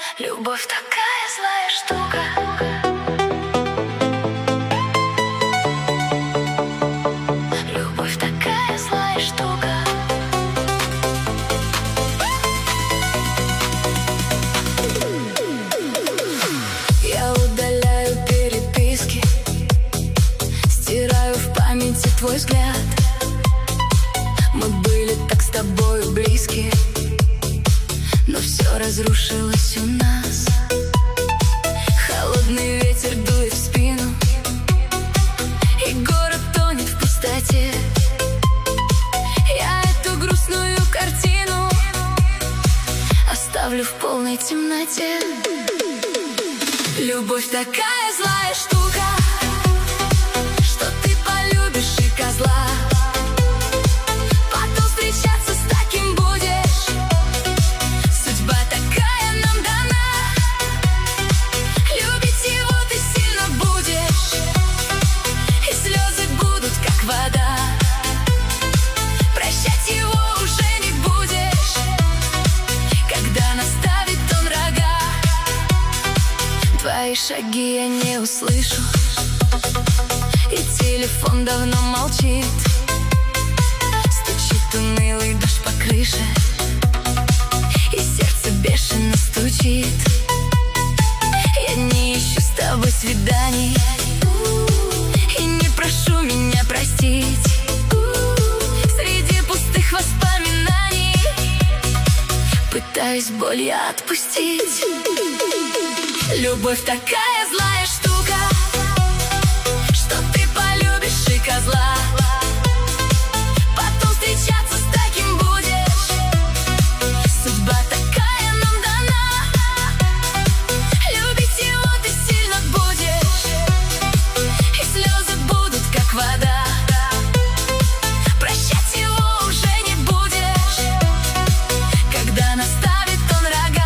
Любовь такая злая штука. Любовь такая злая штука. Я удаляю переписки, стираю в памяти твой взгляд. Мы были так с тобою близки, но все разрушилось у нас. Холодный ветер дует в спину, и город тонет в пустоте. Я эту грустную картину оставлю в полной темноте. Любовь такая злая штука, что ты полюбишь и козла, потом встречаться с таким будешь. Судьба такая нам дана, любить его ты сильно будешь, и слезы будут как вода. Прощать его уже не будешь, когда наставит он рога. Твои шаги я не услышу, и телефон давно молчит. Стучит унылый дождь по крыше, и сердце бешено стучит. Я не ищу с тобой свиданий, и не прошу меня простить. Среди пустых воспоминаний пытаюсь боль я отпустить. Любовь такая злая штука, что ты полюбишь и козла, потом встречаться с таким будешь. Судьба такая нам дана, любить его ты сильно будешь, и слезы будут как вода. Прощать его уже не будешь, когда наставит он рога.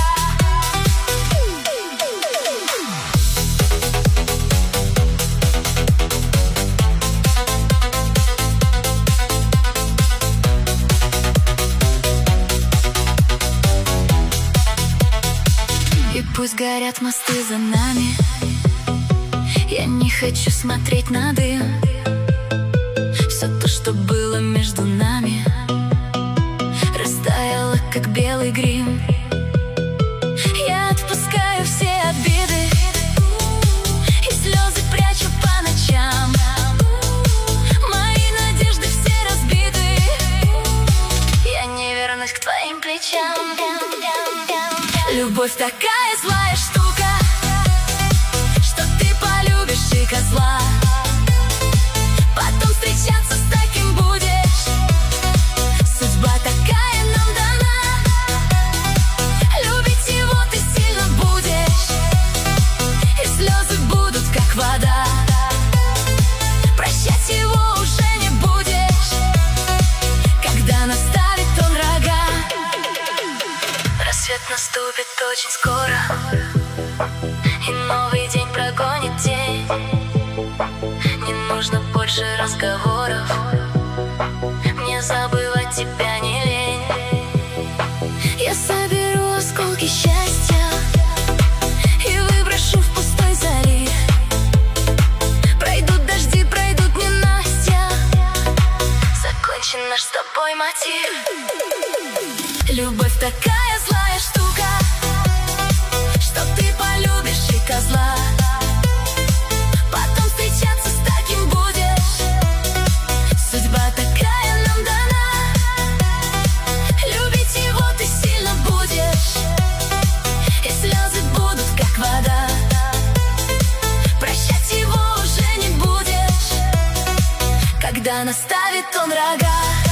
И пусть горят мосты за нами, я не хочу смотреть на дым. Все то, что было между нами, растаяло, как белый грим. Я отпускаю все обиды, и слезы прячу по ночам. Мои надежды все разбиты, я не вернусь к твоим плечам. Любовь такая злая штука, что ты полюбишь и козла, потом встречаться с таким будешь. Судьба такая нам дана, любить его ты сильно будешь, и слезы будут как вода. Прощать его уже не будешь, когда наставит он рога. Рассвет наступит очень скоро, и новый день прогонит день. Не нужно больше разговоров, мне забывать тебя не лень. Я соберу осколки счастья и выброшу в пустой залив. Пройдут дожди, пройдут ненастья, закончен наш с тобой мотив. Любовь такая злая штука, что ты полюбишь и козла, потом встречаться с таким будешь. Судьба такая нам дана, любить его ты сильно будешь, и слезы будут как вода. Прощать его уже не будешь, когда наставит он рога.